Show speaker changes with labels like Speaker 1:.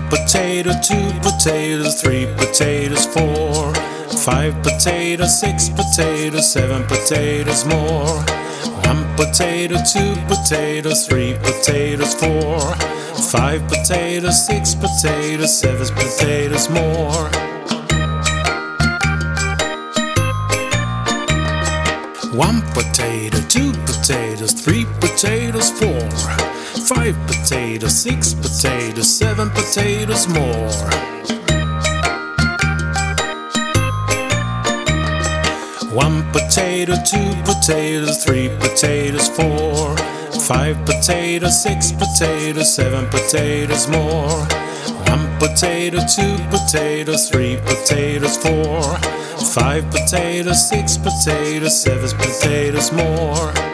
Speaker 1: potato, 2 potatoes, 3 potatoes, 4, 5 potatoes, 6 potatoes, 7 potatoes more. 1 potato, 2 potatoes, 3 potatoes, 4, 5 potatoes, 6 potatoes, 7 potatoes more. 1 potato, 2 potatoes, 3 potatoes, 4, 5 potatoes, 6 potatoes, 7 potatoes more. 1 potato, 2 potatoes, 3 potatoes, 4, 5 potatoes, 6 potatoes, 7 potatoes more. 1 potato, 2 potatoes, 3 potatoes, 4, 5 potatoes, 6 potatoes, 7 potatoes more.